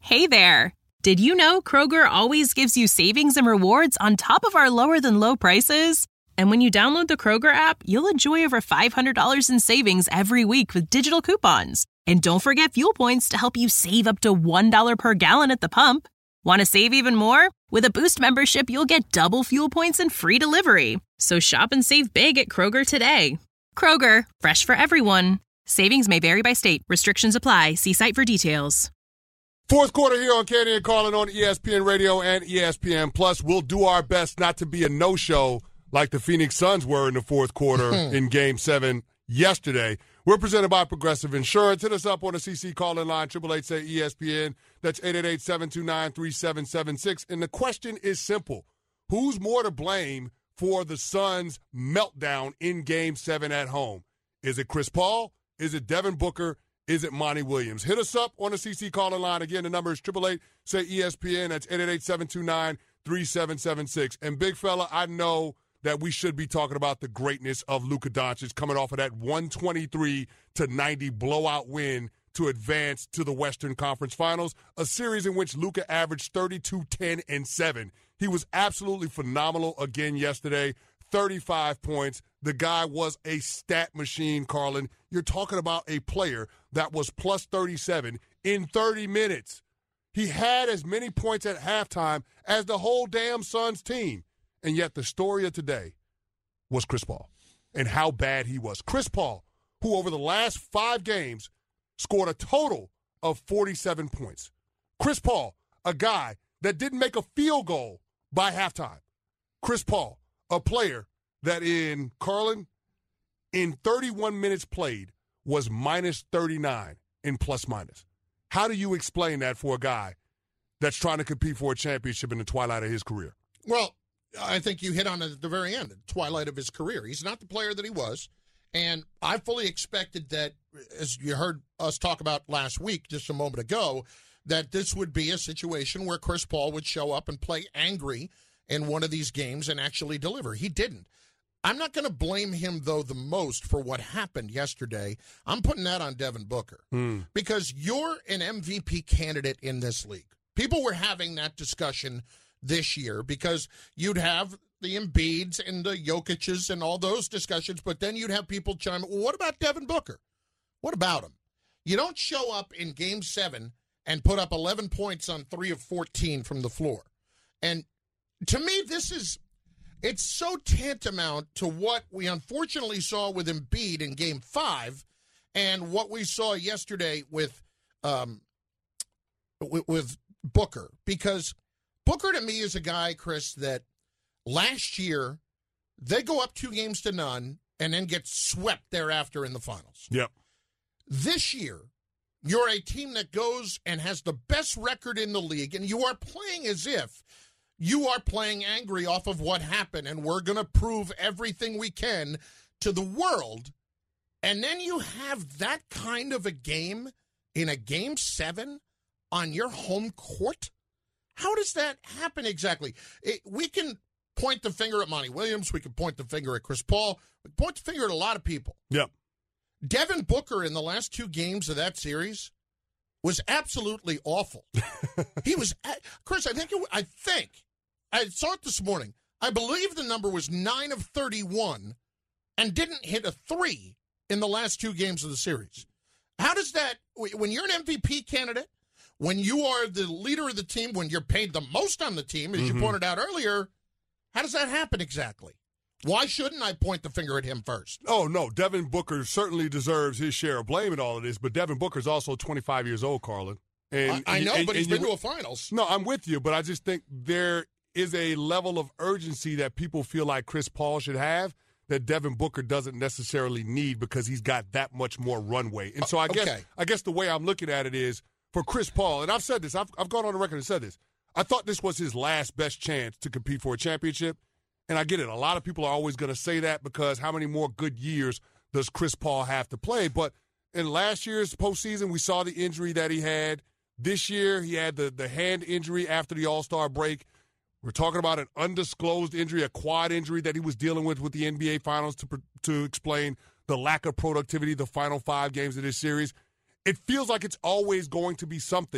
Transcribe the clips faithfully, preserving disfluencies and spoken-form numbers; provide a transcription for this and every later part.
Hey there! Did you know Kroger always gives you savings and rewards on top of our lower-than-low prices? And when you download the Kroger app, you'll enjoy over five hundred dollars in savings every week with digital coupons. And don't forget fuel points to help you save up to one dollar per gallon at the pump. Want to save even more? With a Boost membership, you'll get double fuel points and free delivery. So shop and save big at Kroger today. Kroger, fresh for everyone. Savings may vary by state. Restrictions apply. See site for details. Fourth quarter here on Candy and Carlin on E S P N Radio and E S P N Plus. We'll do our best not to be a no-show like the Phoenix Suns were in the fourth quarter in Game seven yesterday. We're presented by Progressive Insurance. Hit us up on the C C call-in line, eight eight eight, say E S P N. That's eight eight eight, seven two nine, three seven seven six. And the question is simple. Who's more to blame for the Suns' meltdown in Game seven at home? Is it Chris Paul? Is it Devin Booker? Is it Monty Williams? Hit us up on the C C call-in line. Again, the number is eight eight eight, say E S P N. That's eight eight eight, seven two nine, three seven seven six. And, big fella, I know that we should be talking about the greatness of Luka Doncic coming off of that one twenty-three to ninety blowout win to advance to the Western Conference Finals, a series in which Luka averaged thirty-two, ten, and seven. He was absolutely phenomenal again yesterday, thirty-five points. The guy was a stat machine, Carlin. You're talking about a player that was plus thirty-seven in thirty minutes. He had as many points at halftime as the whole damn Suns team. And yet the story of today was Chris Paul and how bad he was. Chris Paul, who over the last five games scored a total of forty-seven points. Chris Paul, a guy that didn't make a field goal by halftime. Chris Paul, a player that in, Carlin, in thirty-one minutes played was minus thirty-nine in plus minus. How do you explain that for a guy that's trying to compete for a championship in the twilight of his career? Well, I think you hit on it at the very end, the twilight of his career. He's not the player that he was, and I fully expected that, as you heard us talk about last week just a moment ago, that this would be a situation where Chris Paul would show up and play angry in one of these games and actually deliver. He didn't. I'm not going to blame him, though, the most for what happened yesterday. I'm putting that on Devin Booker mm. because you're an M V P candidate in this league. People were having that discussion this year because you'd have the Embiids and the Jokic's and all those discussions, but then you'd have people chime in, well, what about Devin Booker? What about him? You don't show up in Game seven and put up eleven points on three of fourteen from the floor. And to me, this is, it's so tantamount to what we unfortunately saw with Embiid in Game five and what we saw yesterday with um, with, with Booker. Because Booker, to me, is a guy, Chris, that last year they go up two games to none and then get swept thereafter in the finals. Yep. This year, you're a team that goes and has the best record in the league, and you are playing as if you are playing angry off of what happened, and we're going to prove everything we can to the world. And then you have that kind of a game in a Game seven on your home court? How does that happen exactly? It, we can point the finger at Monty Williams. We can point the finger at Chris Paul. We can point the finger at a lot of people. Yep. Devin Booker in the last two games of that series was absolutely awful. He was, Chris, I think, it, I think, I saw it this morning. I believe the number was nine of thirty-one and didn't hit a three in the last two games of the series. How does that, when you're an M V P candidate, when you are the leader of the team, when you're paid the most on the team, as mm-hmm. you pointed out earlier, how does that happen exactly? Why shouldn't I point the finger at him first? Oh, no. Devin Booker certainly deserves his share of blame in all of this, but Devin Booker's also twenty-five years old, Carlin. And I, I know, and, but and he's been you, to a finals. No, I'm with you, but I just think there is a level of urgency that people feel like Chris Paul should have that Devin Booker doesn't necessarily need because he's got that much more runway. And so I guess okay. I guess the way I'm looking at it is for Chris Paul, and I've said this, I've, I've gone on the record and said this, I thought this was his last best chance to compete for a championship. And I get it. A lot of people are always going to say that because how many more good years does Chris Paul have to play? But in last year's postseason, we saw the injury that he had. This year, he had the, the hand injury after the All-Star break. We're talking about an undisclosed injury, a quad injury that he was dealing with with the N B A Finals to to explain the lack of productivity the final five games of this series. It feels like it's always going to be something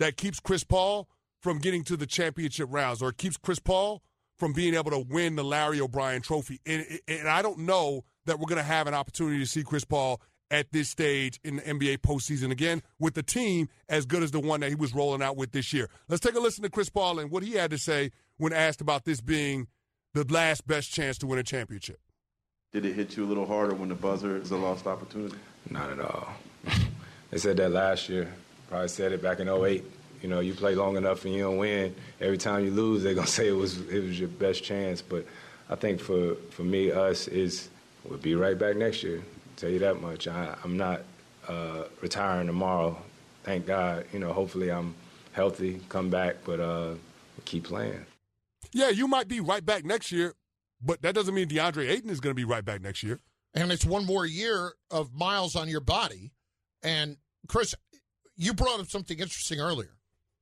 that keeps Chris Paul from getting to the championship rounds, or keeps Chris Paul from being able to win the Larry O'Brien Trophy. And, and I don't know that we're going to have an opportunity to see Chris Paul at this stage in the N B A postseason again with the team as good as the one that he was rolling out with this year. Let's take a listen to Chris Paul and what he had to say when asked about this being the last best chance to win a championship. Did it hit you a little harder when the buzzer is a lost opportunity? Not at all. They said that last year. Probably said it back in oh eight. You know, you play long enough and you don't win. Every time you lose, they're going to say it was it was your best chance. But I think for, for me, us, is we'll be right back next year. I'll tell you that much. I, I'm not uh, retiring tomorrow. Thank God. You know, hopefully I'm healthy, come back, but uh, we'll keep playing. Yeah, you might be right back next year, but that doesn't mean DeAndre Ayton is going to be right back next year. And it's one more year of miles on your body. And, Chris, you brought up something interesting earlier.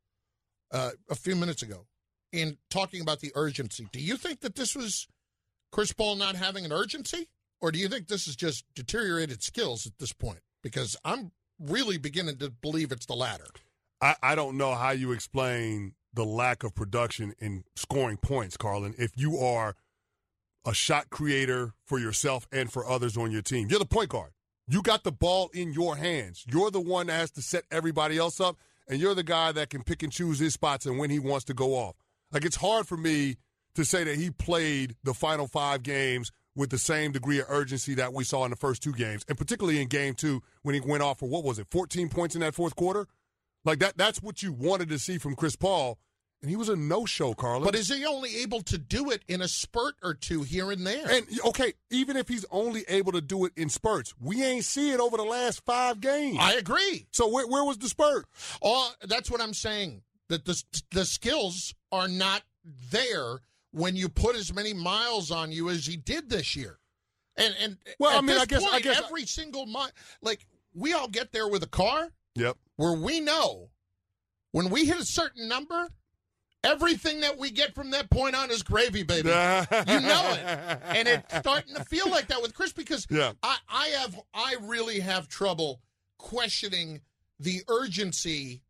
Uh, a few minutes ago in talking about the urgency. Do you think that this was Chris Paul not having an urgency, or do you think this is just deteriorated skills at this point? Because I'm really beginning to believe it's the latter. I, I don't know how you explain the lack of production in scoring points, Carlin, if you are a shot creator for yourself and for others on your team. You're the point guard. You got the ball in your hands. You're the one that has to set everybody else up. And you're the guy that can pick and choose his spots and when he wants to go off. Like, it's hard for me to say that he played the final five games with the same degree of urgency that we saw in the first two games, and particularly in game two when he went off for, what was it, fourteen points in that fourth quarter? Like, that that's what you wanted to see from Chris Paul, and he was a no-show, Carlin. But is he only able to do it in a spurt or two here and there? And, okay, even if he's only able to do it in spurts, we ain't see it over the last five games. I agree. So where, where was the spurt? Oh, that's what I'm saying, that the, the skills are not there when you put as many miles on you as he did this year. And and well, at I mean, this I guess, point, I guess every single mile, like, we all get there with a car. Yep. Where we know when we hit a certain number, everything that we get from that point on is gravy, baby. You know it. And it's starting to feel like that with Chris because yeah. I, I have I really have trouble questioning the urgency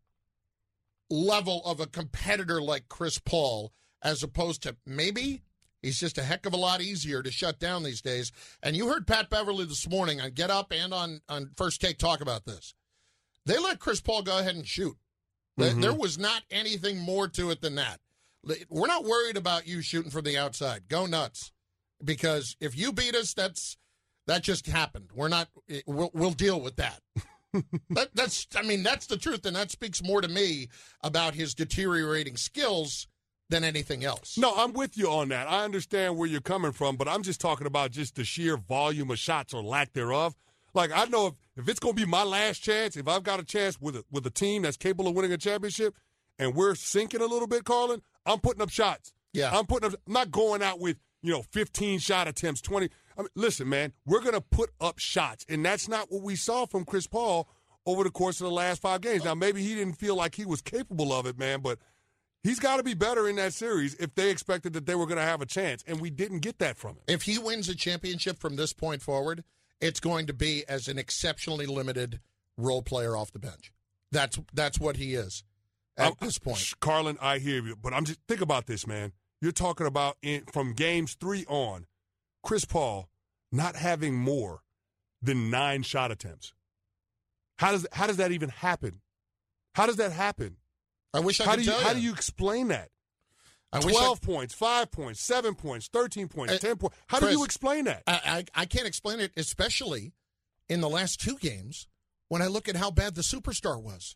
level of a competitor like Chris Paul as opposed to maybe he's just a heck of a lot easier to shut down these days. And you heard Pat Beverly this morning on Get Up and on, on First Take talk about this. They let Chris Paul go ahead and shoot. Mm-hmm. There was not anything more to it than that. We're not worried about you shooting from the outside. Go nuts. Because if you beat us, that's that just happened. We're not we'll, we'll deal with that. that. That's I mean, that's the truth, and that speaks more to me about his deteriorating skills than anything else. No, I'm with you on that. I understand where you're coming from, but I'm just talking about just the sheer volume of shots or lack thereof. Like, I know if, if it's going to be my last chance, if I've got a chance with a, with a team that's capable of winning a championship and we're sinking a little bit, Carlin, I'm putting up shots. Yeah. I'm putting up – I'm not going out with, you know, fifteen shot attempts, twenty. I mean, listen, man, we're going to put up shots, and that's not what we saw from Chris Paul over the course of the last five games. Now, maybe he didn't feel like he was capable of it, man, but he's got to be better in that series if they expected that they were going to have a chance, and we didn't get that from him. If he wins a championship from this point forward – it's going to be as an exceptionally limited role player off the bench. That's that's what he is at um, this point. Carlin, I hear you, but I'm just think about this, man. You're talking about in, from games three on, Chris Paul not having more than nine shot attempts. How does how does that even happen? How does that happen? I wish I how could do you, tell you. How do you explain that? I twelve I, points, five points, seven points, thirteen points, uh, ten points. How Chris, do you explain that? I, I, I can't explain it, especially in the last two games when I look at how bad the superstar was.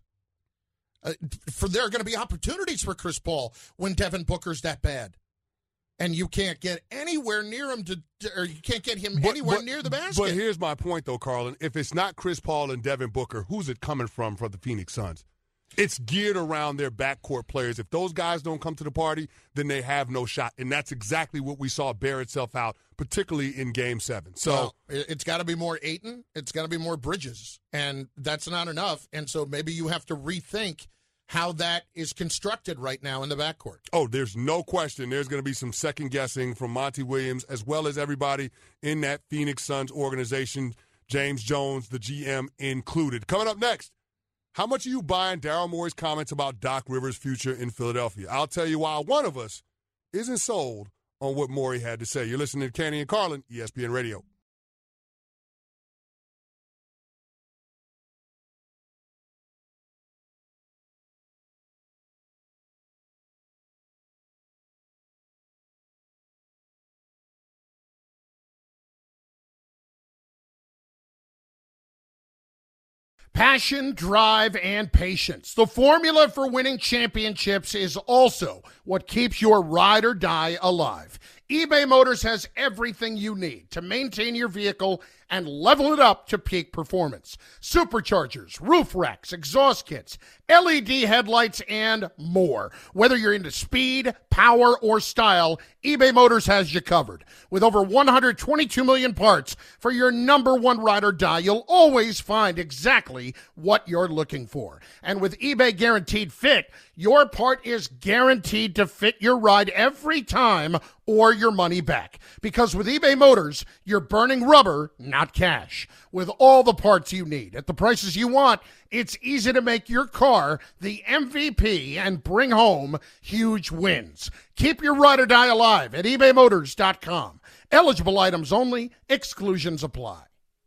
Uh, for there are going to be opportunities for Chris Paul when Devin Booker's that bad. And you can't get anywhere near him to, or you can't get him but, anywhere but, near the basket. But here's my point, though, Carlin. If it's not Chris Paul and Devin Booker, who's it coming from for the Phoenix Suns? It's geared around their backcourt players. If those guys don't come to the party, then they have no shot. And that's exactly what we saw bear itself out, particularly in Game seven. So well, it's got to be more Ayton. It's got to be more Bridges. And that's not enough. And so maybe you have to rethink how that is constructed right now in the backcourt. Oh, there's no question. There's going to be some second-guessing from Monty Williams as well as everybody in that Phoenix Suns organization, James Jones, the G M, included. Coming up next, How much are you buying Daryl Morey's comments about Doc Rivers' future in Philadelphia? I'll tell you why one of us isn't sold on what Morey had to say. You're listening to Canty and Carlin, E S P N Radio. Passion, drive, and patience. The formula for winning championships is also what keeps your ride or die alive. eBay Motors has everything you need to maintain your vehicle and level it up to peak performance. Superchargers, roof racks, exhaust kits, L E D headlights, and more. Whether you're into speed, power, or style, eBay Motors has you covered. With over one hundred twenty-two million parts for your number one ride or die, you'll always find exactly what you're looking for. And with eBay Guaranteed Fit, your part is guaranteed to fit your ride every time or your money back. Because with eBay Motors, you're burning rubber, not cash. With all the parts you need at the prices you want, it's easy to make your car the M V P and bring home huge wins. Keep your ride or die alive at ebay motors dot com. Eligible items only. Exclusions apply.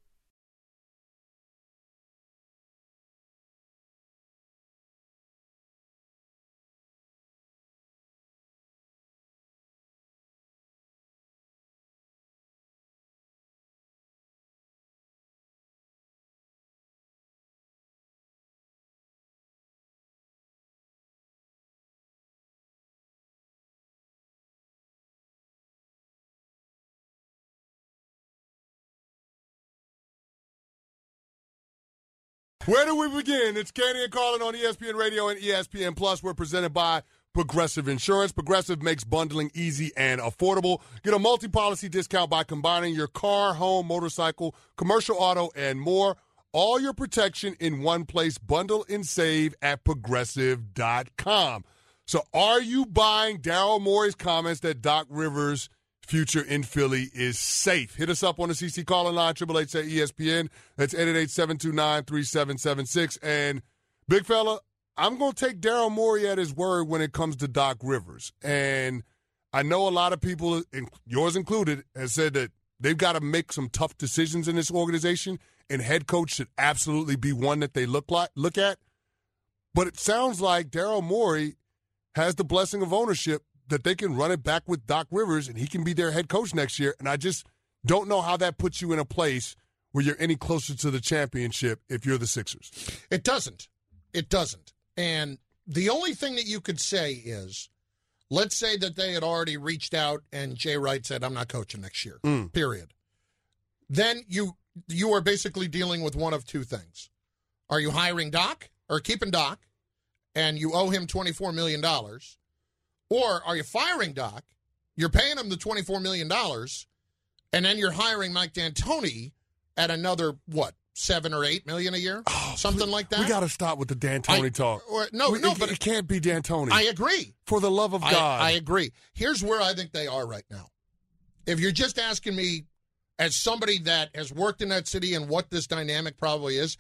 Where do we begin? It's Canty and Carlin on E S P N Radio and E S P N Plus. We're presented by Progressive Insurance. Progressive makes bundling easy and affordable. Get a multi-policy discount by combining your car, home, motorcycle, commercial auto, and more. All your protection in one place. Bundle and save at progressive dot com. So are you buying Daryl Morey's comments that Doc Rivers' future in Philly is safe? Hit us up on the C C calling line, eight eight eight, say E S P N. That's eight eight eight, seven two nine, three seven seven six. And, big fella, I'm going to take Daryl Morey at his word when it comes to Doc Rivers. And I know a lot of people, yours included, have said that they've got to make some tough decisions in this organization, and head coach should absolutely be one that they look like look at. But it sounds like Daryl Morey has the blessing of ownership that they can run it back with Doc Rivers and he can be their head coach next year. And I just don't know how that puts you in a place where you're any closer to the championship if you're the Sixers. It doesn't. It doesn't. And the only thing that you could say is, let's say that they had already reached out and Jay Wright said, I'm not coaching next year, mm. period. Then you you are basically dealing with one of two things. Are you hiring Doc or keeping Doc and you owe him twenty-four million dollars? Or are you firing Doc, you're paying him the twenty-four million dollars, and then you're hiring Mike D'Antoni at another, what, seven or eight million a year? Oh, Something we, like that? We got to stop with the D'Antoni I, talk. Or, no, we, no, it, but it can't be D'Antoni. I agree. For the love of God. I, I agree. Here's where I think they are right now. If you're just asking me as somebody that has worked in that city and what this dynamic probably is,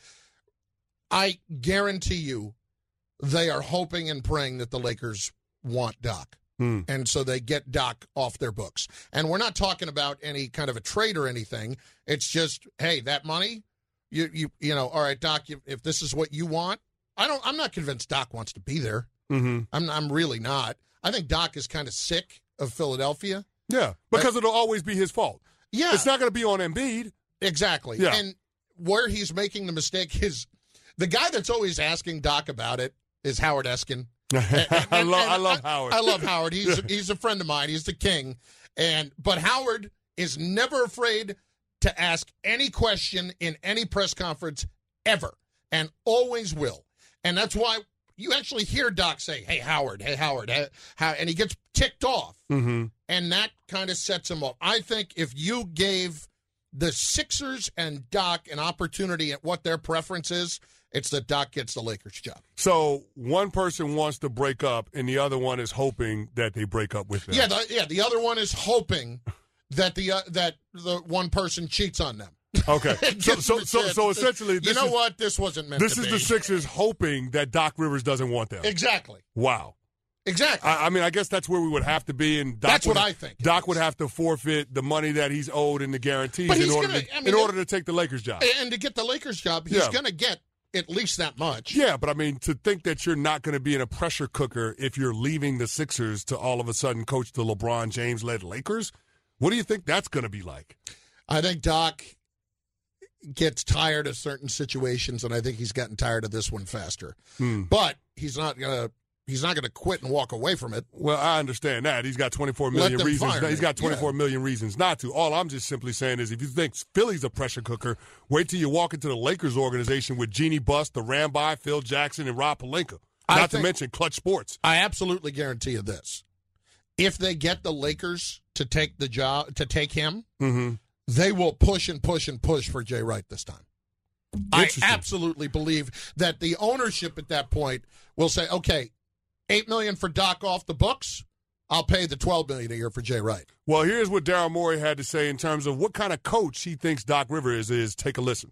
I guarantee you they are hoping and praying that the Lakers want Doc. Hmm. And so they get Doc off their books. And we're not talking about any kind of a trade or anything. It's just, hey, that money, you you you know, all right, Doc, if this is what you want, I don't. I'm not convinced Doc wants to be there. Mm-hmm. I'm I'm really not. I think Doc is kind of sick of Philadelphia. Yeah, because but, it'll always be his fault. Yeah, it's not going to be on Embiid. Exactly. Yeah. And where he's making the mistake is the guy that's always asking Doc about it is Howard Eskin. And, and, I, love, and I love Howard. I, I love Howard. He's he's a friend of mine. He's the king. And but Howard is never afraid to ask any question in any press conference ever, and always will. And that's why you actually hear Doc say, "Hey Howard, hey Howard," hey, how, and he gets ticked off, mm-hmm. and that kind of sets him off. I think if you gave the Sixers and Doc an opportunity at what their preference is, it's that Doc gets the Lakers job. So one person wants to break up, and the other one is hoping that they break up with them. Yeah, the, yeah. The other one is hoping that the uh, that the one person cheats on them. Okay. so, so, so, so essentially, this you know is, what? This wasn't meant This to is be. the Sixers hoping that Doc Rivers doesn't want them. Exactly. Wow. Exactly. I, I mean, I guess that's where we would have to be. And Doc That's would, what I think. Doc would have to forfeit the money that he's owed in the guarantees But in he's order, gonna- to, I mean, in order it- to take the Lakers job. And to get the Lakers job, he's Yeah. going to get at least that much. Yeah, but I mean, to think that you're not going to be in a pressure cooker if you're leaving the Sixers to all of a sudden coach the LeBron James-led Lakers, what do you think that's going to be like? I think Doc gets tired of certain situations, and I think he's gotten tired of this one faster. Hmm. But he's not going to he's not going to quit and walk away from it. Well, I understand that. He's got twenty-four Let million them reasons. fire He's me. got twenty-four Yeah. million reasons not to. All I'm just simply saying is if you think Philly's a pressure cooker, wait till you walk into the Lakers organization with Jeannie Buss, the Ramby, Phil Jackson, and Rob Pelinka. I Not to think- mention Clutch Sports. I absolutely guarantee you this. If they get the Lakers to take the job to take him, Mm-hmm. they will push and push and push for Jay Wright this time. I Interesting. absolutely believe that the ownership at that point will say, okay, eight million dollars for Doc off the books, I'll pay the twelve million dollars a year for Jay Wright. Well, here's what Daryl Morey had to say in terms of what kind of coach he thinks Doc Rivers is. Take a listen.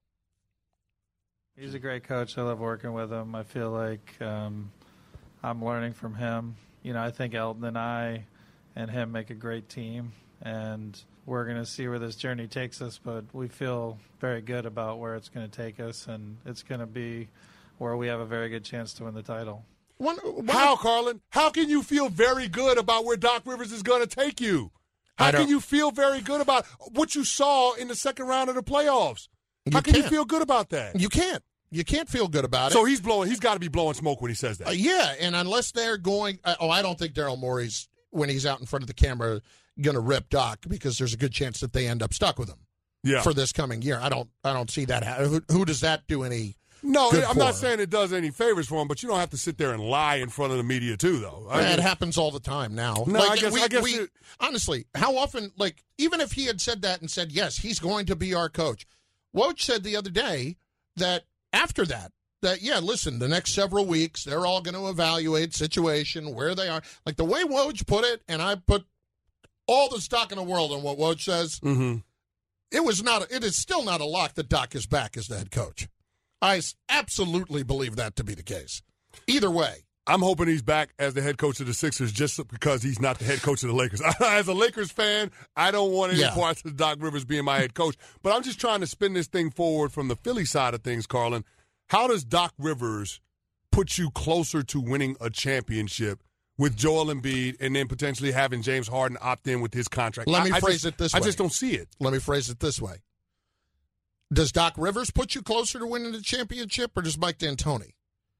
He's a great coach. I love working with him. I feel like um, I'm learning from him. You know, I think Elton and I and him make a great team, and we're going to see where this journey takes us, but we feel very good about where it's going to take us, and it's going to be where we have a very good chance to win the title. One, one, How, Carlin? How can you feel very good about where Doc Rivers is going to take you? How I don't- can you feel very good about what you saw in the second round of the playoffs? You How can you can't. feel good about that? You can't. You can't feel good about So it. he's blowing. He's got to be blowing smoke when he says that. Uh, yeah, and unless they're going, uh, oh, I don't think Daryl Morey's when he's out in front of the camera going to rip Doc because there's a good chance that they end up stuck with him yeah. for this coming year. I don't. I don't see that. Ha- who, who does that do any? no, good I'm for not him. saying it does any favors for him, but you don't have to sit there and lie in front of the media too, though. I it mean, happens all the time now. No, like, I guess- we, I guess we, it- honestly, how often? Like, even if he had said that and said yes, he's going to be our coach. Woj said the other day that after that. That, yeah, listen, the next several weeks, they're all going to evaluate situation, where they are. Like the way Woj put it, and I put all the stock in the world on what Woj says, Mhm. it was not, it is still not a lock that Doc is back as the head coach. I s- absolutely believe that to be the case. Either way. I'm hoping he's back as the head coach of the Sixers just because he's not the head coach of the Lakers. As a Lakers fan, I don't want any Yeah. parts of Doc Rivers being my head coach. But I'm just trying to spin this thing forward from the Philly side of things, Carlin. How does Doc Rivers put you closer to winning a championship with Joel Embiid and then potentially having James Harden opt in with his contract? Let me I, I phrase just, it this I way. just don't see it. Let me phrase it this way. Does Doc Rivers put you closer to winning the championship, or does Mike D'Antoni?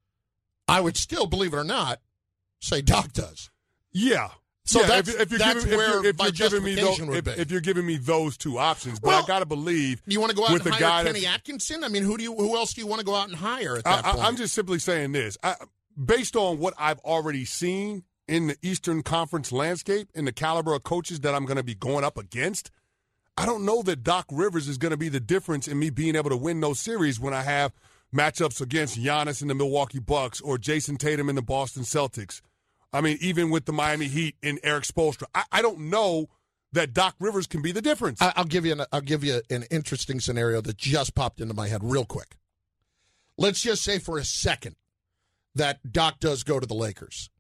I would still, believe it or not, say Doc does. Yeah. So yeah, that's- if, if you're that's giving, where if you're, if my you're giving me those, justification would if, be. if you're giving me those two options, but Well, I got to believe You want to go out with and a hire guy Kenny that's- Atkinson? I mean, who do you? Who else do you want to go out and hire at that I, point? I, I'm just simply saying this. I, based on what I've already seen in the Eastern Conference landscape and the caliber of coaches that I'm going to be going up against, I don't know that Doc Rivers is going to be the difference in me being able to win those series when I have matchups against Giannis in the Milwaukee Bucks or Jason Tatum in the Boston Celtics. I mean, even with the Miami Heat and Eric Spoelstra. I, I don't know that Doc Rivers can be the difference. I, I'll give you an, I'll give you an interesting scenario that just popped into my head real quick. Let's just say for a second that Doc does go to the Lakers.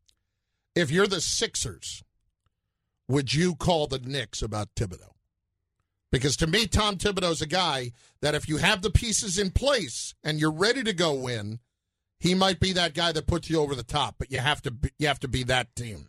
If you're the Sixers, would you call the Knicks about Thibodeau? Because to me, Tom Thibodeau's a guy that if you have the pieces in place and you're ready to go win, he might be that guy that puts you over the top. But you have to be, you have to be that team.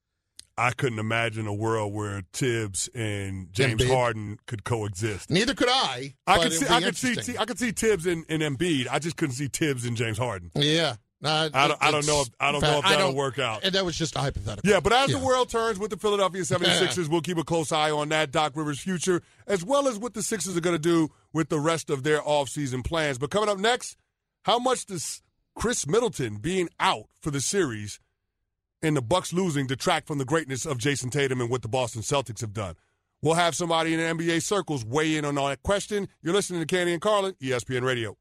I couldn't imagine a world where Tibbs and James Embiid. Harden could coexist. Neither could I. I but could it see, would be I could see, interesting. I could see Tibbs and, and Embiid. I just couldn't see Tibbs and James Harden. Yeah. Uh, I don't, I don't it's- know. If, I don't in know fact, if I that'll don't- work out. And that was just a hypothetical. Yeah, but as Yeah. the world turns with the Philadelphia seventy-sixers, we'll keep a close eye on that, Doc Rivers' future, as well as what the Sixers are going to do with the rest of their offseason plans. But coming up next, how much does Chris Middleton being out for the series and the Bucks losing detract from the greatness of Jason Tatum and what the Boston Celtics have done? We'll have somebody in the N B A circles weigh in on that question. You're listening to Candy and Carlin, E S P N Radio.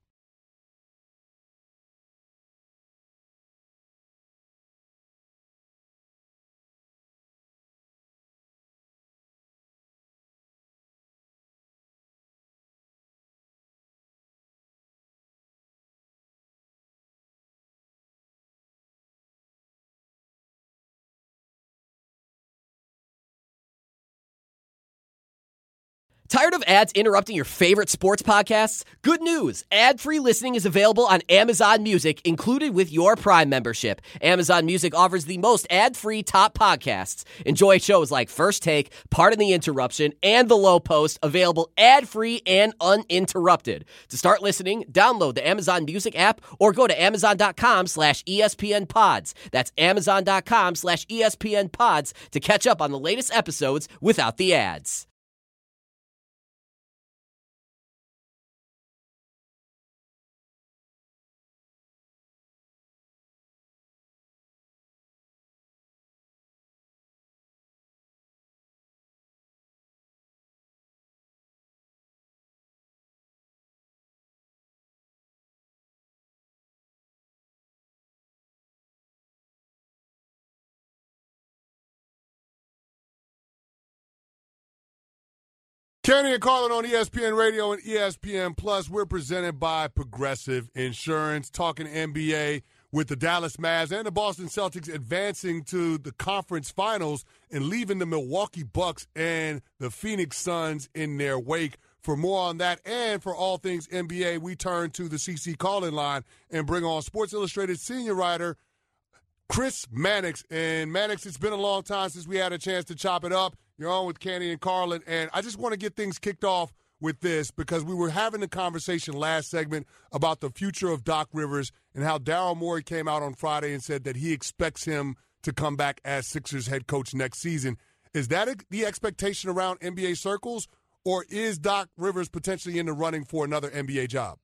Tired of ads interrupting your favorite sports podcasts? Good news! Ad-free listening is available on Amazon Music, included with your Prime membership. Amazon Music offers the most ad-free top podcasts. Enjoy shows like First Take, Pardon the Interruption, and The Low Post, available ad-free and uninterrupted. To start listening, download the Amazon Music app or go to amazon.com slash ESPN pods. That's amazon.com slash ESPN pods to catch up on the latest episodes without the ads. Kenny and Carlin on E S P N Radio and E S P N Plus. We're presented by Progressive Insurance. Talking N B A with the Dallas Mavs and the Boston Celtics advancing to the conference finals and leaving the Milwaukee Bucks and the Phoenix Suns in their wake. For more on that and for all things N B A, we turn to the C C call-in line and bring on Sports Illustrated senior writer Chris Mannix. And Mannix, it's been a long time since we had a chance to chop it up. You're on with Kenny and Carlin, and I just want to get things kicked off with this because we were having a conversation last segment about the future of Doc Rivers and how Daryl Morey came out on Friday and said that he expects him to come back as Sixers head coach next season. Is that the expectation around N B A circles, or is Doc Rivers potentially in the running for another N B A job?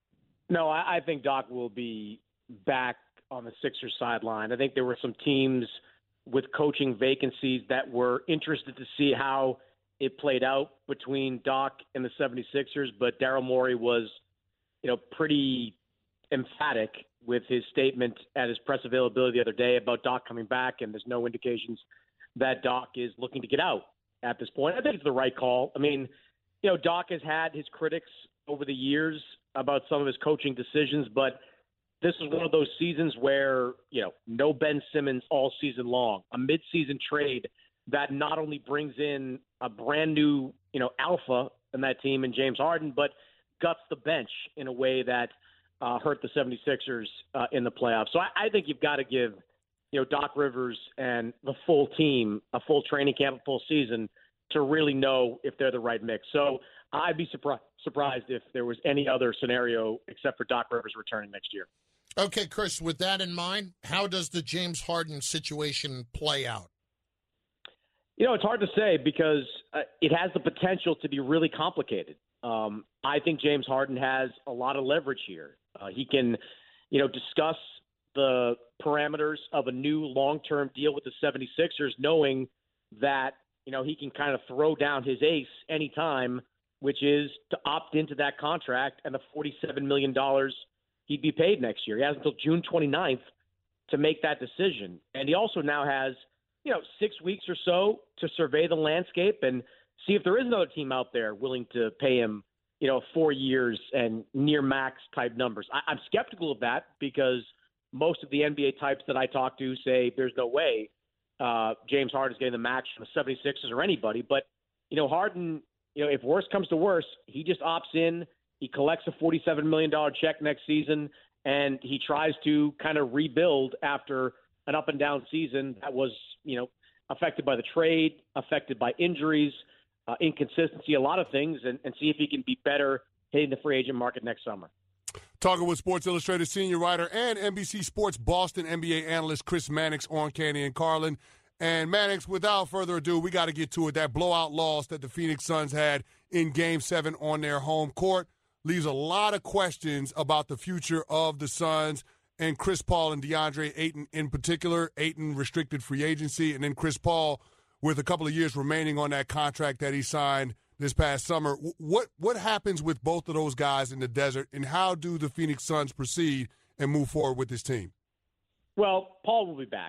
No, I, I think Doc will be back on the Sixers sideline. I think there were some teams with coaching vacancies that were interested to see how it played out between Doc and the seventy-sixers, but Daryl Morey was, you know, pretty emphatic with his statement at his press availability the other day about Doc coming back, and there's no indications that Doc is looking to get out at this point. I think it's the right call. I mean, you know, Doc has had his critics over the years about some of his coaching decisions, but this is one of those seasons where, you know, no Ben Simmons all season long, a midseason trade that not only brings in a brand new, you know, alpha in that team in James Harden, but guts the bench in a way that uh, hurt the seventy-sixers uh, in the playoffs. So I, I think you've got to give, you know, Doc Rivers and the full team a full training camp, a full season to really know if they're the right mix. So I'd be surprised surprised if there was any other scenario except for Doc Rivers returning next year. Okay, Chris, with that in mind, how does the James Harden situation play out? You know, it's hard to say because uh, it has the potential to be really complicated. Um, I think James Harden has a lot of leverage here. Uh, he can, you know, discuss the parameters of a new long-term deal with the seventy-sixers, knowing that, you know, he can kind of throw down his ace anytime, which is to opt into that contract and the forty-seven million dollars he'd be paid next year. He has until June twenty-ninth to make that decision. And he also now has, you know, six weeks or so to survey the landscape and see if there is another team out there willing to pay him, you know, four years and near max type numbers. I, I'm skeptical of that because most of the N B A types that I talk to say there's no way uh, James Harden is getting the max from the seventy-sixers or anybody. But, you know, Harden, you know, if worse comes to worse, he just opts in. He collects a forty-seven million dollars check next season, and he tries to kind of rebuild after an up-and-down season that was, you know, affected by the trade, affected by injuries, uh, inconsistency, a lot of things, and, and see if he can be better hitting the free agent market next summer. Talking with Sports Illustrated senior writer and N B C Sports Boston N B A analyst Chris Mannix on Kenny and Carlin. And Mannix, without further ado, we got to get to it. That blowout loss that the Phoenix Suns had in Game seven on their home court leaves a lot of questions about the future of the Suns and Chris Paul and DeAndre Ayton in particular. Ayton restricted free agency, and then Chris Paul with a couple of years remaining on that contract that he signed this past summer. What what happens with both of those guys in the desert, and how do the Phoenix Suns proceed and move forward with this team? Well, Paul will be back.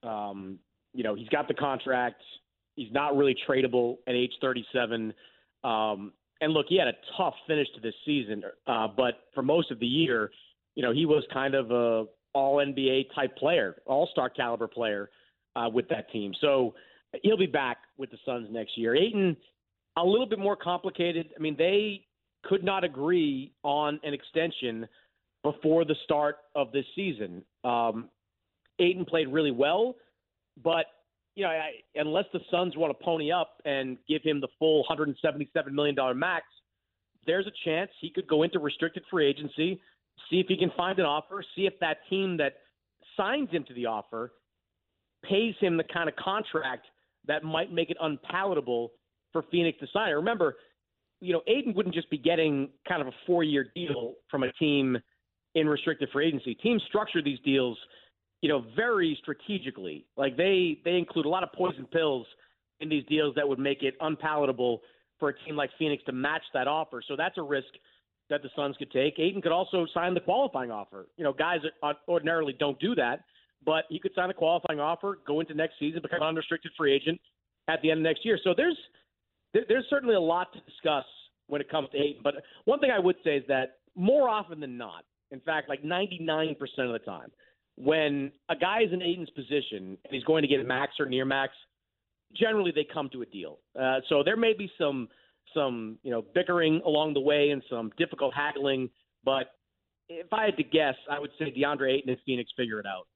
Um, you know, he's got the contract. He's not really tradable at age thirty-seven. Um, And look, he had a tough finish to this season, uh, but for most of the year, you know, he was kind of a all N B A type player, all-star caliber player uh, with that team. So he'll be back with the Suns next year. Ayton, a little bit more complicated. I mean, they could not agree on an extension before the start of this season. Um, Ayton played really well, but you know, I, unless the Suns want to pony up and give him the full one hundred seventy-seven million dollars max, there's a chance he could go into restricted free agency, see if he can find an offer, see if that team that signs him to the offer pays him the kind of contract that might make it unpalatable for Phoenix to sign. Remember, you know, Ayton wouldn't just be getting kind of a four-year deal from a team in restricted free agency. Teams structure these deals, you know, very strategically. Like they they include a lot of poison pills in these deals that would make it unpalatable for a team like Phoenix to match that offer. So that's a risk that the Suns could take. Ayton could also sign the qualifying offer. You know, guys that ordinarily don't do that, but he could sign the qualifying offer, go into next season, become an unrestricted free agent at the end of next year. So there's there's certainly a lot to discuss when it comes to Ayton. But one thing I would say is that more often than not, in fact, like ninety-nine percent of the time, when a guy is in Ayton's position and he's going to get max or near max, generally they come to a deal. Uh, so there may be some some you know bickering along the way and some difficult haggling, but if I had to guess, I would say DeAndre Ayton and Phoenix figure it out.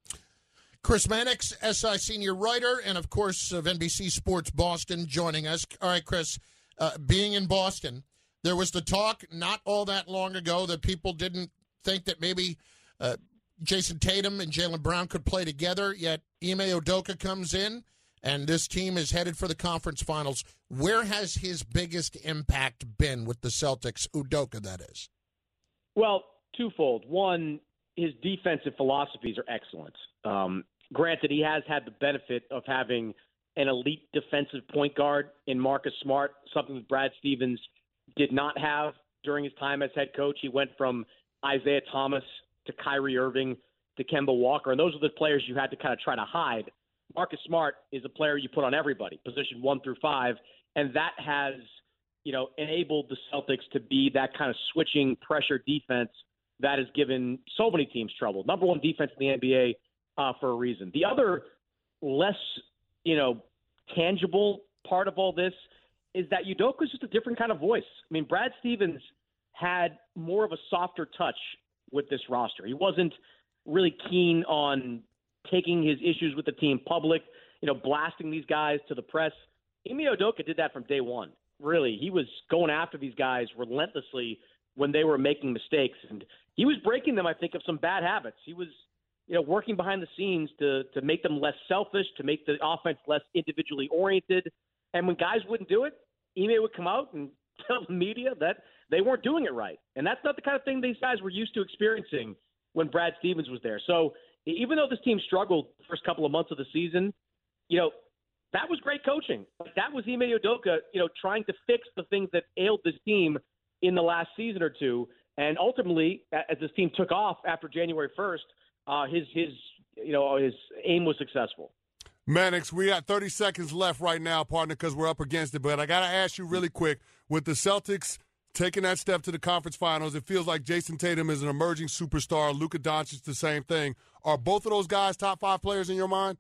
Chris Mannix, S I senior writer, and of course of N B C Sports Boston, joining us. All right, Chris, uh, being in Boston, there was the talk not all that long ago that people didn't think that maybe uh, Jason Tatum and Jaylen Brown could play together, yet Ime Udoka comes in, and this team is headed for the conference finals. Where has his biggest impact been with the Celtics, Udoka, that is? Well, twofold. One, his defensive philosophies are excellent. Um, granted, he has had the benefit of having an elite defensive point guard in Marcus Smart, something that Brad Stevens did not have during his time as head coach. He went from Isaiah Thomas to Kyrie Irving to Kemba Walker, and those are the players you had to kind of try to hide. Marcus Smart is a player you put on everybody, position one through five, and that has, you know, enabled the Celtics to be that kind of switching pressure defense that has given so many teams trouble. Number one defense in the N B A uh, for a reason. The other less, you know, tangible part of all this is that Udoka is just a different kind of voice. I mean, Brad Stevens had more of a softer touch with this roster. He wasn't really keen on taking his issues with the team public, you know, blasting these guys to the press. Ime Udoka did that from day one. Really, he was going after these guys relentlessly when they were making mistakes, and he was breaking them, I think, of some bad habits. He was, you know, working behind the scenes to to make them less selfish, to make the offense less individually oriented. And when guys wouldn't do it, Ime would come out and tell the media that they weren't doing it right. And that's not the kind of thing these guys were used to experiencing when Brad Stevens was there. So even though this team struggled the first couple of months of the season, you know, that was great coaching. That was Ime Udoka, you know, trying to fix the things that ailed this team in the last season or two. And ultimately, as this team took off after January first, uh, his, his, you know, his aim was successful. Mannix, we got thirty seconds left right now, partner, because we're up against it. But I got to ask you really quick, with the Celtics taking that step to the conference finals, it feels like Jason Tatum is an emerging superstar. Luka Doncic, the same thing. Are both of those guys top five players in your mind?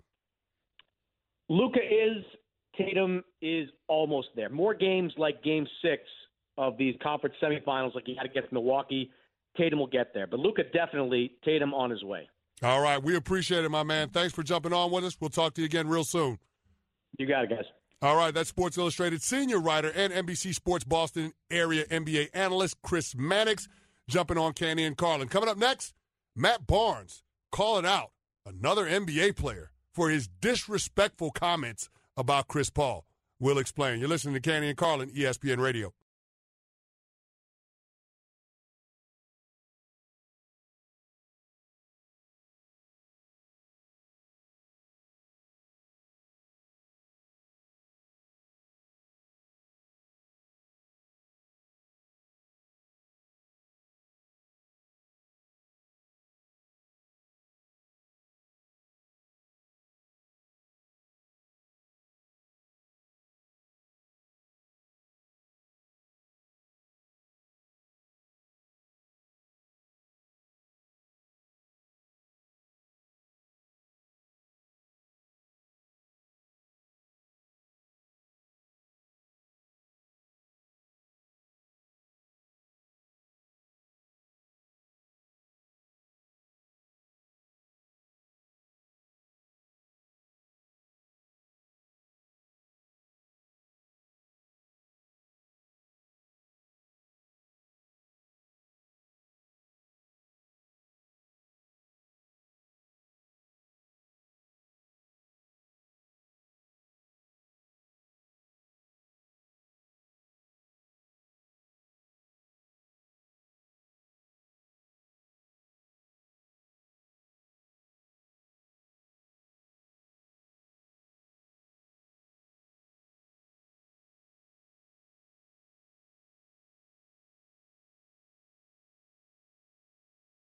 Luka is. Tatum is almost there. More games like Game Six of these conference semifinals, like he had against Milwaukee, Tatum will get there. But Luka definitely, Tatum on his way. All right, we appreciate it, my man. Thanks for jumping on with us. We'll talk to you again real soon. You got it, guys. All right, that's Sports Illustrated senior writer and N B C Sports Boston area N B A analyst Chris Mannix jumping on Canty and Carlin. Coming up next, Matt Barnes calling out another N B A player for his disrespectful comments about Chris Paul. We'll explain. You're listening to Canty and Carlin, E S P N Radio.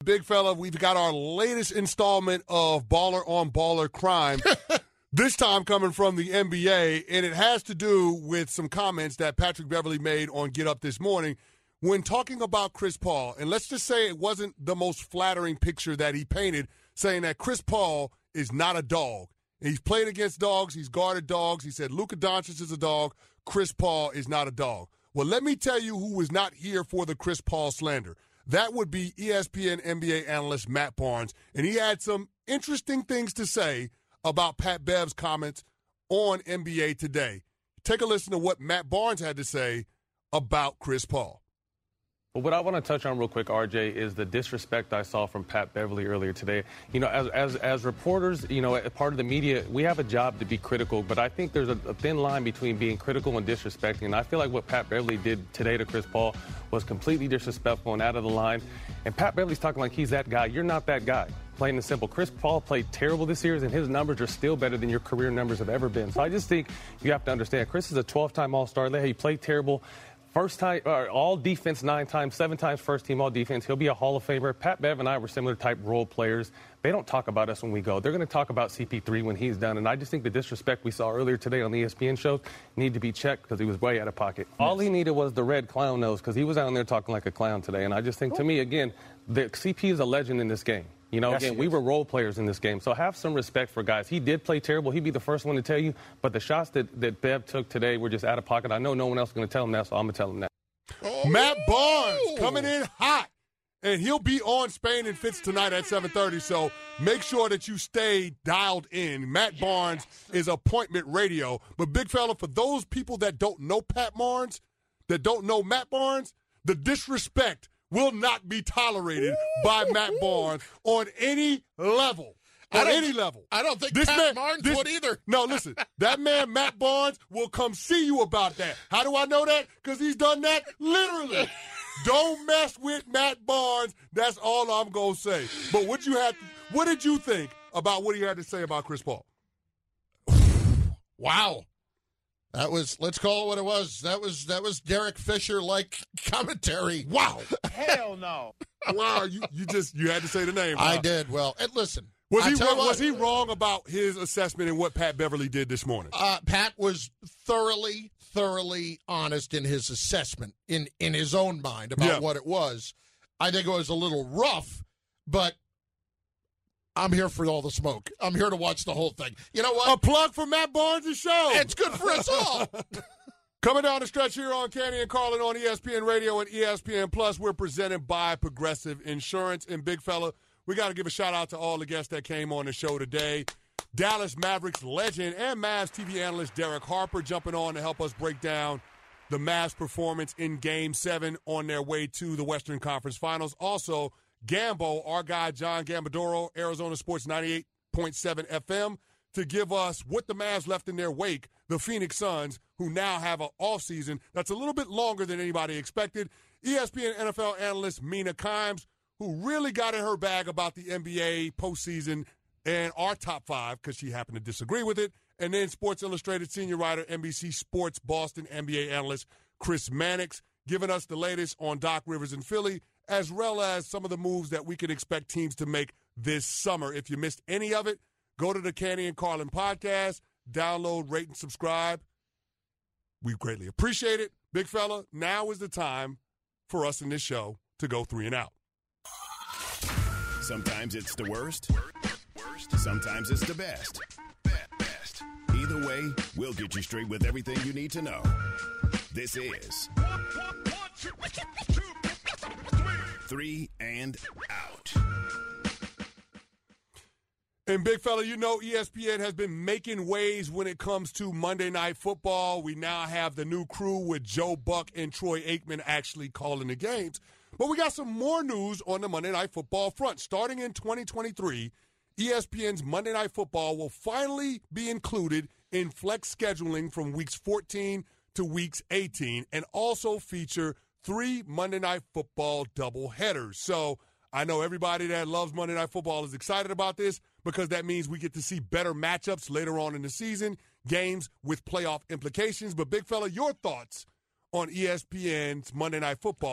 big fella, we've got our latest installment of Baller on Baller Crime. This time coming from the N B A, and it has to do with some comments that Patrick Beverley made on Get Up this morning when talking about Chris Paul. And let's just say it wasn't the most flattering picture that he painted, saying that Chris Paul is not a dog. He's played against dogs. He's guarded dogs. He said Luka Doncic is a dog. Chris Paul is not a dog. Well, let me tell you who was not here for the Chris Paul slander. That would be E S P N N B A analyst Matt Barnes, and he had some interesting things to say about Pat Bev's comments on N B A Today. Take a listen to what Matt Barnes had to say about Chris Paul. But what I want to touch on real quick, R J, is the disrespect I saw from Pat Beverley earlier today. You know, as as as reporters, you know, as part of the media, we have a job to be critical, but I think there's a, a thin line between being critical and disrespecting. And I feel like what Pat Beverley did today to Chris Paul was completely disrespectful and out of the line. And Pat Beverley's talking like he's that guy. You're not that guy. Plain and simple. Chris Paul played terrible this year, and his numbers are still better than your career numbers have ever been. So I just think you have to understand, Chris is a twelve-time All-Star. He played terrible. First time, uh, all defense nine times, seven times first team all defense. He'll be a Hall of Famer. Pat Bev and I were similar type role players. They don't talk about us when we go. They're going to talk about C P three when he's done. And I just think the disrespect we saw earlier today on the E S P N show need to be checked because he was way out of pocket. Yes. All he needed was the red clown nose because he was out there talking like a clown today. And I just think, to me, again, the C P is a legend in this game. You know, yes, again, we were role players in this game, so have some respect for guys. He did play terrible. He'd be the first one to tell you, but the shots that, that Bev took today were just out of pocket. I know no one else is going to tell him that, so I'm going to tell him that. Oh. Matt Barnes coming in hot, and he'll be on Spain and Fitz tonight at seven thirty, so make sure that you stay dialed in. Matt Barnes is Appointment Radio, but big fella, for those people that don't know Pat Barnes, that don't know Matt Barnes, the disrespect will not be tolerated by Matt Barnes on any level. On any level. I don't think this Pat man, Barnes this, would either. No, listen. That man, Matt Barnes, will come see you about that. How do I know that? Because he's done that literally. Don't mess with Matt Barnes. That's all I'm going to say. But what you had, what did you think about what he had to say about Chris Paul? Wow. That was, let's call it what it was. That was that was Derek Fisher-like commentary. Wow. Hell no. Wow, you, you just, you had to say the name. Huh? I did. Well, and listen. Was he, wrong, what, was he wrong about his assessment and what Pat Beverley did this morning? Uh, Pat was thoroughly, thoroughly honest in his assessment, in, in his own mind, about yeah. what it was. I think it was a little rough, but I'm here for all the smoke. I'm here to watch the whole thing. You know what? A plug for Matt Barnes' show. It's good for us all. Coming down the stretch here on Canty and Carlin on E S P N Radio and E S P N Plus, we're presented by Progressive Insurance. And big fella, we got to give a shout-out to all the guests that came on the show today. Dallas Mavericks legend and Mavs T V analyst Derek Harper jumping on to help us break down the Mavs' performance in Game seven on their way to the Western Conference Finals. Also, Gambo, our guy John Gambadoro, Arizona Sports ninety-eight point seven F M, to give us what the Mavs left in their wake, the Phoenix Suns, who now have an offseason that's a little bit longer than anybody expected. E S P N N F L analyst Mina Kimes, who really got in her bag about the N B A postseason and our top five because she happened to disagree with it. And then Sports Illustrated senior writer, N B C Sports Boston N B A analyst Chris Mannix, giving us the latest on Doc Rivers in Philly, as well as some of the moves that we can expect teams to make this summer. If you missed any of it, go to the Canty and Carlin podcast, download, rate, and subscribe. We greatly appreciate it. Big fella, now is the time for us in this show to go three and out. Sometimes it's the worst. Sometimes it's the best. Either way, we'll get you straight with everything you need to know. This is Three and Out. And big fella, you know E S P N has been making waves when it comes to Monday Night Football. We now have the new crew with Joe Buck and Troy Aikman actually calling the games. But we got some more news on the Monday Night Football front. Starting in twenty twenty-three, E S P N's Monday Night Football will finally be included in flex scheduling from weeks fourteen to weeks eighteen and also feature three Monday Night Football doubleheaders. So I know everybody that loves Monday Night Football is excited about this because that means we get to see better matchups later on in the season, games with playoff implications. But, big fella, your thoughts on E S P N's Monday Night Football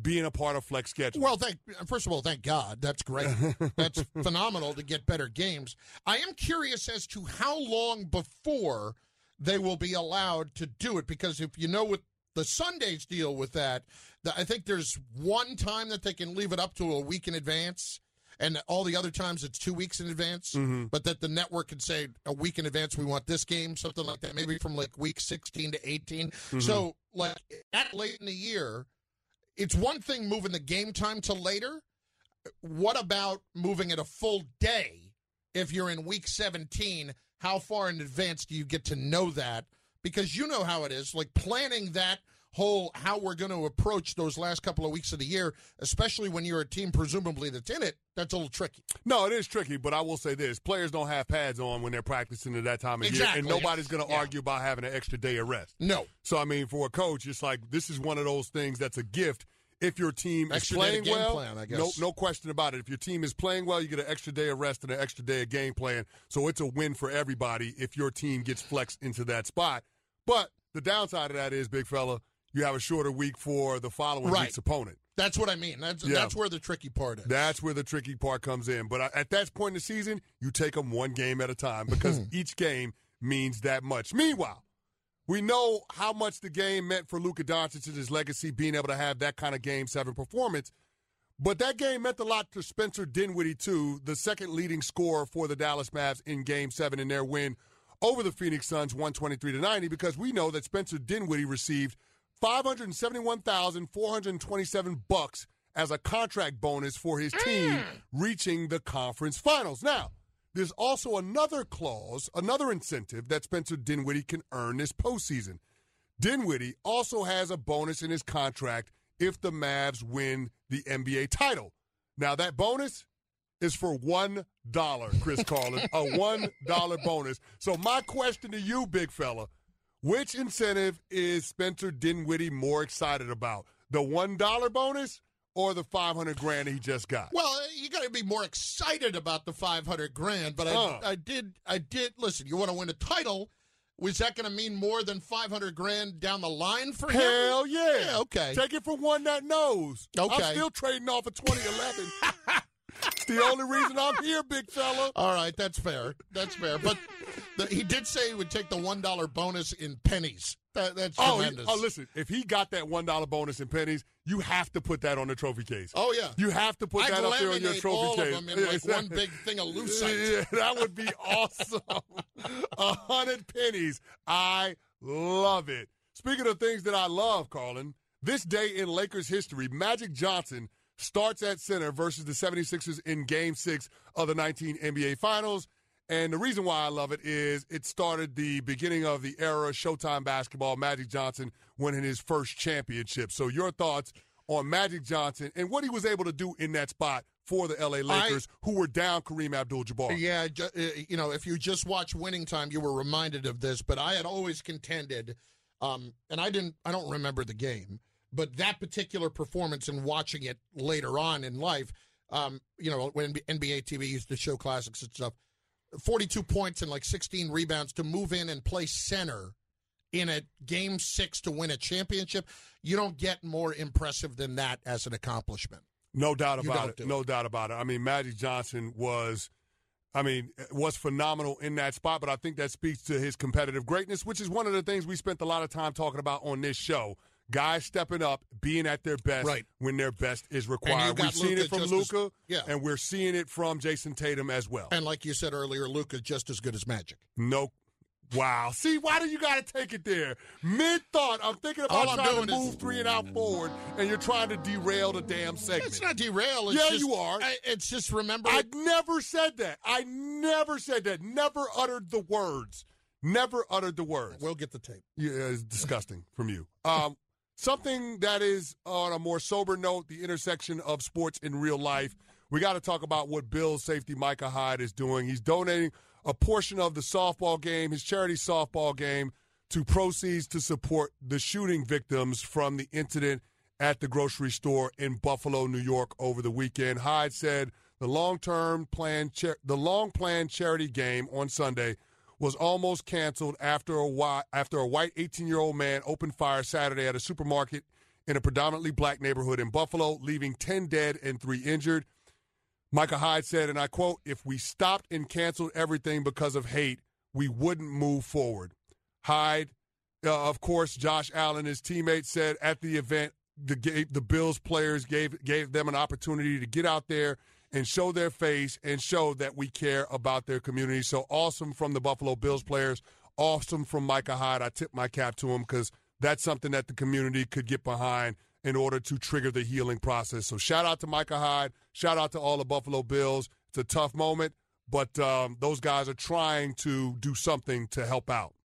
being a part of flex schedule. Well, thank first of all, thank God. That's great. That's phenomenal to get better games. I am curious as to how long before they will be allowed to do it, because if you know what the Sundays deal with that, I think there's one time that they can leave it up to a week in advance, and all the other times it's two weeks in advance, mm-hmm. but that the network can say a week in advance we want this game, something like that, maybe from like week sixteen to eighteen. Mm-hmm. So like that late in the year, it's one thing moving the game time to later. What about moving it a full day if you're in week seventeen? How far in advance do you get to know that? Because you know how it is, like planning that whole how we're going to approach those last couple of weeks of the year, especially when you're a team presumably that's in it, that's a little tricky. No, it is tricky, but I will say this. Players don't have pads on when they're practicing at that time of exactly. year, and nobody's going to yeah. argue about having an extra day of rest. No. So, I mean, for a coach, it's like this is one of those things that's a gift. If your team extra is playing day of game well, plan, I guess. no, no question about it. If your team is playing well, you get an extra day of rest and an extra day of game plan. So it's a win for everybody if your team gets flexed into that spot. But the downside of that is, big fella, you have a shorter week for the following right. week's opponent. That's what I mean. That's yeah. that's where the tricky part is. That's where the tricky part comes in. But at that point in the season, you take them one game at a time because each game means that much. Meanwhile, we know how much the game meant for Luka Doncic and his legacy, being able to have that kind of Game seven performance. But that game meant a lot to Spencer Dinwiddie, too, the second leading scorer for the Dallas Mavs in Game seven in their win over the Phoenix Suns, one twenty-three to ninety, because we know that Spencer Dinwiddie received five hundred seventy-one thousand four hundred twenty-seven bucks as a contract bonus for his team reaching the conference finals. Now, there's also another clause, another incentive that Spencer Dinwiddie can earn this postseason. Dinwiddie also has a bonus in his contract if the Mavs win the N B A title. Now, that bonus is for one dollar, Chris Carlin, a one dollar bonus. So my question to you, big fella, which incentive is Spencer Dinwiddie more excited about? The one dollar bonus or the five hundred grand he just got? Well, you got to be more excited about the five hundred grand, but I, uh. I did, I did, listen, you want to win a title, was that going to mean more than five hundred grand down the line for him? Hell yeah. yeah. Okay. Take it from one that knows. Okay. I'm still trading off of twenty eleven. It's the only reason I'm here, big fella. All right, that's fair. That's fair. But the, he did say he would take the one dollar bonus in pennies. That, that's oh, tremendous. He, oh, listen, if he got that one dollar bonus in pennies, you have to put that on the trophy case. Oh, yeah. You have to put I'd that up there on your trophy all case. Of them in like one big thing of lucite. Yeah, that would be awesome. A hundred pennies. I love it. Speaking of things that I love, Carlin, this day in Lakers history, Magic Johnson starts at center versus the seventy-sixers in Game six of the nineteen N B A Finals. And the reason why I love it is it started the beginning of the era of Showtime basketball, Magic Johnson winning his first championship. So your thoughts on Magic Johnson and what he was able to do in that spot for the L A Lakers, I, who were down Kareem Abdul-Jabbar. Yeah, you know, if you just watch Winning Time, you were reminded of this. But I had always contended, um, and I didn't, I don't remember the game, but that particular performance and watching it later on in life, um, you know, when N B A T V used to show classics and stuff, forty-two points and like sixteen rebounds to move in and play center in a game six to win a championship. You don't get more impressive than that as an accomplishment. No doubt You about don't it. do No it. doubt about it. I mean, Magic Johnson was, I mean, was phenomenal in that spot, but I think that speaks to his competitive greatness, which is one of the things we spent a lot of time talking about on this show. Guys stepping up, being at their best Right. when their best is And you required. got We've seen Luka it from just as- Luka, yeah. and we're seeing it from Jason Tatum as well. And like you said earlier, Luka's just as good as Magic. No. Wow. See, why do you got to take it there? Mid-thought, I'm thinking about All I'm trying to doing is- move three and out forward, and you're trying to derail the damn segment. It's not derail. It's Yeah, just, you are. I, it's just remember. I never said that. I never said that. Never uttered the words. Never uttered the words. We'll get the tape. Yeah, it's disgusting from you. Um, something that is on a more sober note, the intersection of sports and real life. We got to talk about what Bills safety Micah Hyde is doing. He's donating a portion of the softball game, his charity softball game, to proceeds to support the shooting victims from the incident at the grocery store in Buffalo, New York over the weekend. Hyde said the long-term plan, cha- the long-planned charity game on Sunday was almost canceled after a, wi- after a white eighteen-year-old man opened fire Saturday at a supermarket in a predominantly black neighborhood in Buffalo, leaving ten dead and three injured. Micah Hyde said, and I quote, "If we stopped and canceled everything because of hate, we wouldn't move forward." Hyde, uh, of course, Josh Allen, his teammates, said at the event, the, the Bills players gave gave them an opportunity to get out there and show their face and show that we care about their community. So awesome from the Buffalo Bills players. Awesome from Micah Hyde. I tip my cap to him because that's something that the community could get behind in order to trigger the healing process. So shout out to Micah Hyde. Shout out to all the Buffalo Bills. It's a tough moment, but um, those guys are trying to do something to help out.